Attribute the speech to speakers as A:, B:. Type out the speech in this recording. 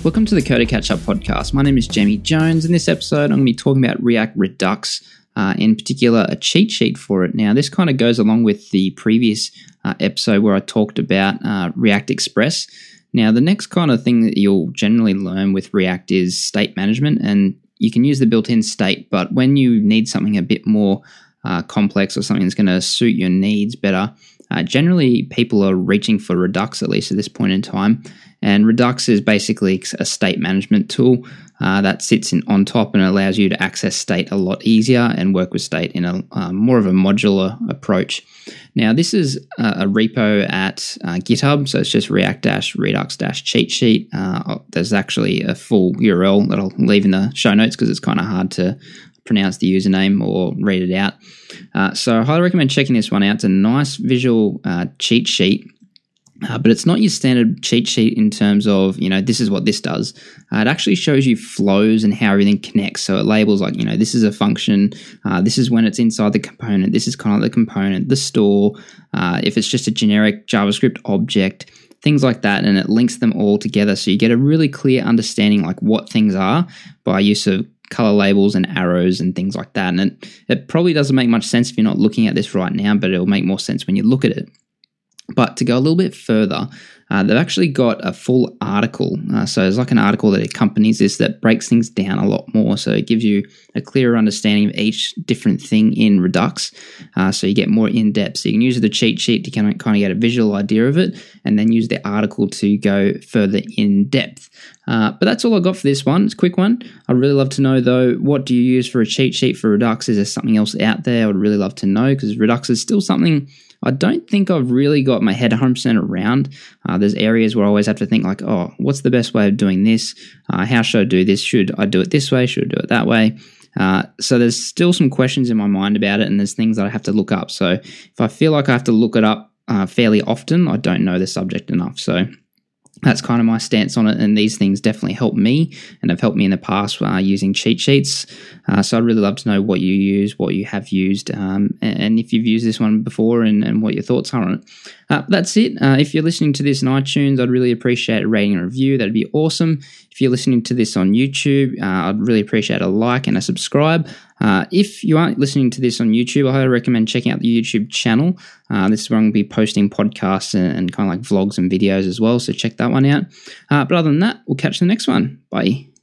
A: Welcome to the Coder Catch Up podcast. My name is Jamie Jones. In this episode, I'm going to be talking about React Redux, in particular a cheat sheet for it. Now, this kind of goes along with the previous episode where I talked about React Express. Now, the next kind of thing that you'll generally learn with React is state management, and you can use the built-in state, but when you need something a bit more complex or something that's going to suit your needs better, generally people are reaching for Redux, at least at this point in time. And Redux is basically a state management tool that sits on top and allows you to access state a lot easier and work with state in a more of a modular approach. Now, this is a repo at GitHub, so it's just react-redux-cheat sheet. There's actually a full URL that I'll leave in the show notes because it's kind of hard to pronounce the username or read it out. So I highly recommend checking this one out. It's a nice visual cheat sheet. But it's not your standard cheat sheet in terms of, this is what this does. It actually shows you flows and how everything connects. So it labels like, this is a function. This is when it's inside the component. This is kind of the component, the store. If it's just a generic JavaScript object, things like that. And it links them all together. So you get a really clear understanding like what things are by use of color labels and arrows and things like that. And it probably doesn't make much sense if you're not looking at this right now, but it'll make more sense when you look at it. But to go a little bit further, they've actually got a full article. So there's like an article that accompanies this that breaks things down a lot more. So it gives you a clearer understanding of each different thing in Redux. So you get more in depth. So you can use the cheat sheet to kind of get a visual idea of it and then use the article to go further in depth. But that's all I got for this one. It's a quick one. I'd really love to know, though, what do you use for a cheat sheet for Redux? Is there something else out there? I would really love to know because Redux is still something I don't think I've really got my head 100% around. There's areas where I always have to think like, what's the best way of doing this? How should I do this? Should I do it this way? Should I do it that way? So there's still some questions in my mind about it, and there's things that I have to look up. So if I feel like I have to look it up fairly often, I don't know the subject enough. So that's kind of my stance on it, and these things definitely help me and have helped me in the past using cheat sheets. So I'd really love to know what you use, what you have used, and if you've used this one before and what your thoughts are on it. That's it. If you're listening to this on iTunes, I'd really appreciate a rating and review. That'd be awesome. If you're listening to this on YouTube, I'd really appreciate a like and a subscribe. If you aren't listening to this on YouTube, I highly recommend checking out the YouTube channel. This is where I'm going to be posting podcasts and kind of like vlogs and videos as well, so check that one out. But other than that, we'll catch the next one. Bye.